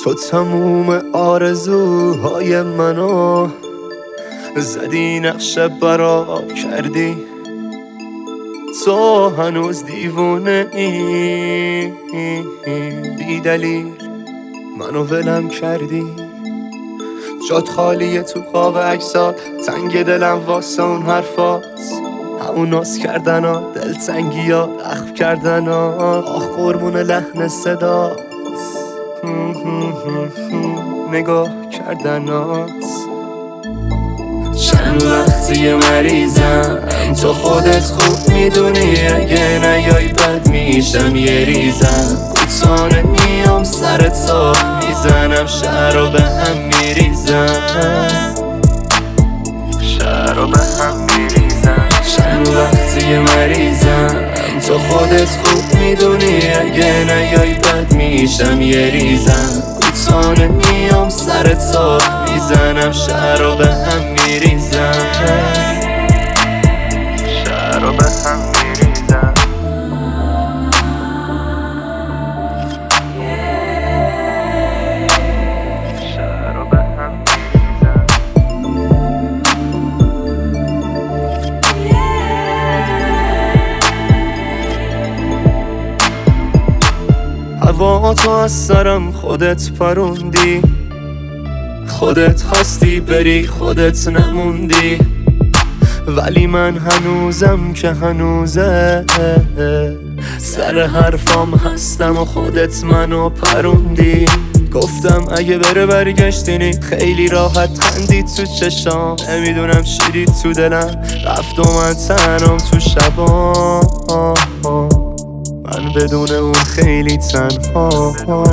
تو تموم آرزوهای منو زدی، نقشه برا کردی. تو هنوز دیوونه ای، بی دلیل منو ولم کردی. جات خالیه تو قاب عکسات، تنگ دلم واسه اون حرفات، همون ناز کردن ها، دلتنگی ها، اخم کردن ها، آخ قربون لحن صدات، نگاه کردنات. چند وقتی مریضم، تو خودت خوب میدونی، اگه نیای بد میشم یه ریزم. کوتاه میام سر تو میزنم، شهر رو به هم میریزم، شهر رو به هم میریزم. چند وقتی مریضم، تو خودت خوب میدونی، اگه نیای بد میشم یه ریزم. کوتاه میام سر تو میزنم، شهر رو به هم میریزم، شهر رو به هم میریزم. شهر رو به هم میریزم. هوا تو از سرم خودت پروندی، خودت خواستی بری خودت نموندی، ولی من هنوزم که هنوزه، سر حرفام هستم و خودت منو پروندی. گفتم اگه بره برگشتینی، خیلی راحت خندید تو چشام، نمیدونم چی دید تو دلم، رفت و من تنم تو شبا، من بدون اون خیلی تنها.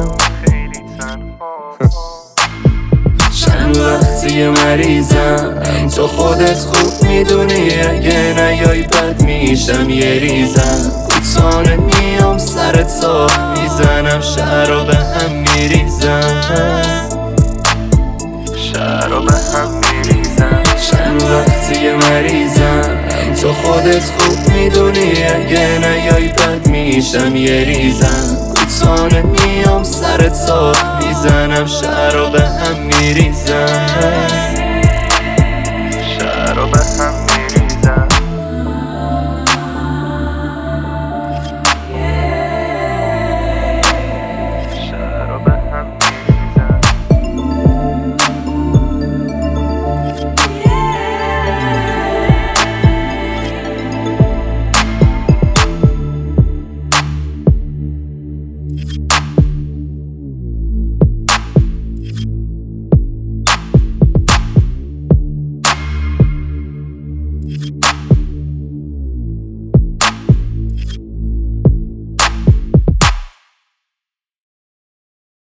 چند وقتی مریضم، تو خودت خوب میدونی، اگه نیای بد میشم یه ریزم. کوتاه میام سر تو میزنم، شهر رو به هم میریزم، شهر رو به هم میریزم. چند وقتی مریضم، تو خودت خوب میدونی، اگه نیای بد میشم یه ریزم. کوتاه میام سر تو میزنم، شهر رو به هم میریزم، شهر رو به هم